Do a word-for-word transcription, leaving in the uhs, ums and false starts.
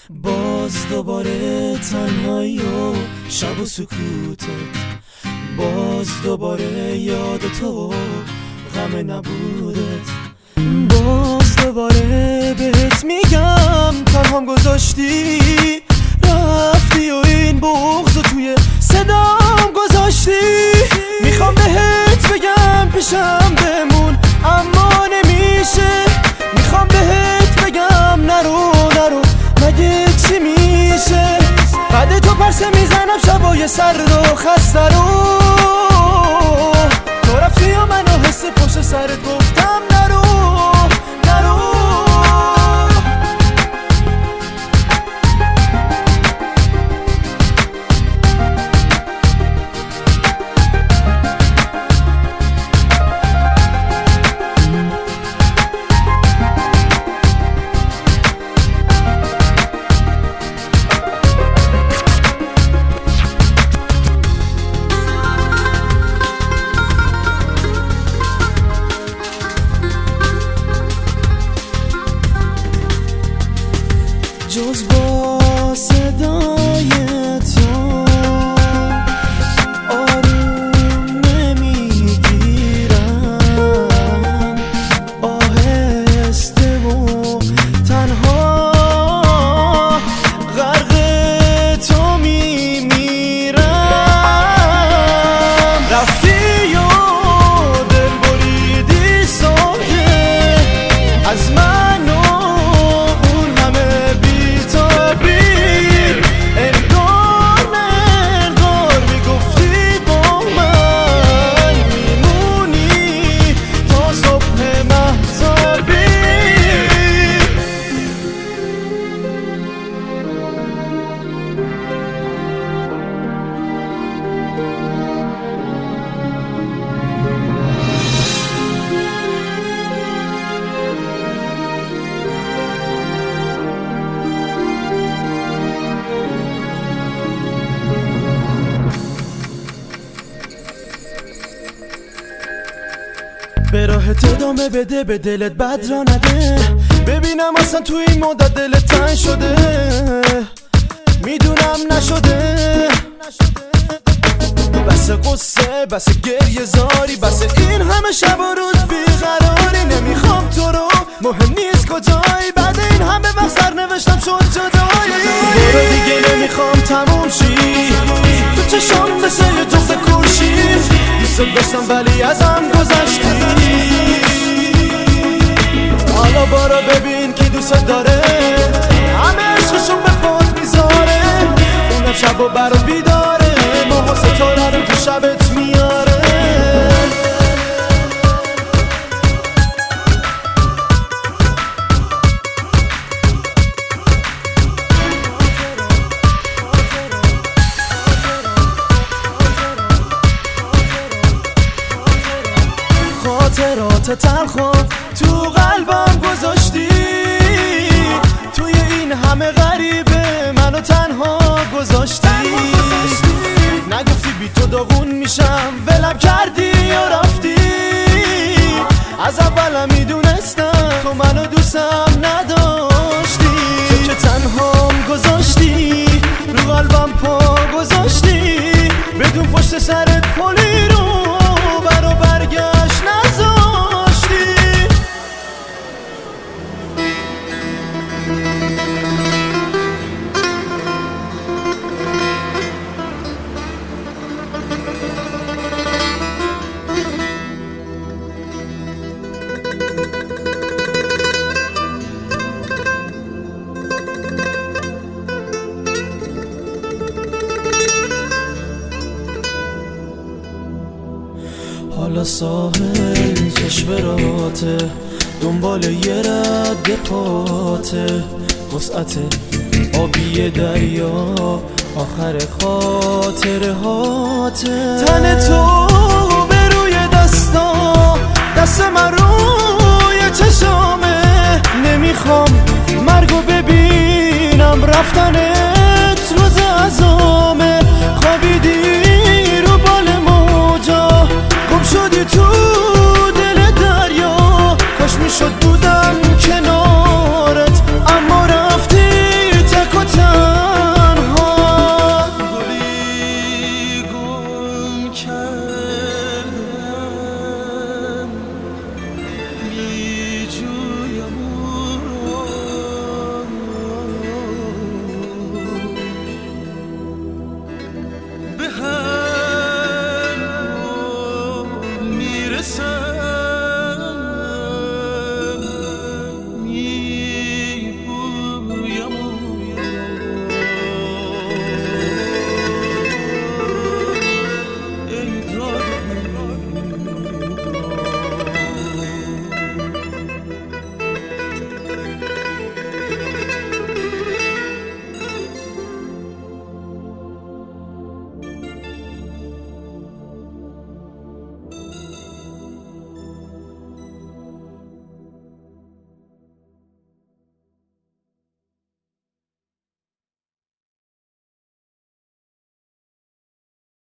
باز دوباره تنهایی و شب و سکوتت، باز دوباره یاد تو غم نبودت، باز دوباره بهت میگم تنهام گذاشتی رفتی و این بغض و توی صدام گذاشتی. میخوام بهت بگم پیشم بمون اما نمیشه، میخوام بهت بگم نرو نرو مگه چی میشه. بعد تو پرسه میزنم شبای سرد و خسته رو، تو رفتی و منو حس پشت سرت گفتم نرو نرو. جز با صدای تو آروم نمیگیرم، آهسته و تنها غرق تو میمیرم. رفتی و دل بریدی ساده از من به راحت ادامه بده، به دلت بد را نده، ببینم اصلا تو این مدت دلت تنگ شده. میدونم نشده بس قصه بس گریه زاری، بس این همه شب و روز بیقراری. نمیخوام تو رو مهم نیست کجایی، بعد این همه وقت سر نوشتم شد جدایی. برو دیگه نمیخوام تموم شی، تو چشام مثل یه جفت کورشی، دوست داشتم ولی ازم گذشتی. حالا بارا ببین کی دوست داره، همه عشقشون به پات میذاره، اونم شب و برا بیداره، ماه و ستاره رو تو شبت میاره. خاطرات تلخم تو قلبم گذاشتی، توی این همه غریبه منو تنها گذاشتی. نگفتی بی تو داغون میشم، ولم کردی یا رفتی. از اولم میدونستم تو منو دوستم نداشتی، تو که تنهام گذاشتی رو قلبم پا گذاشتی، بدون پشت سرت پلی رو برا برگشت نذاشتی. حالا ساحل چشم راته، دنبال یه رد پاته، وسعت آبی دریا آخر خاطره هاته. تن تو به روی دستا، دست من روی چشامه، نمیخوام مرگو ببینم رفتنه.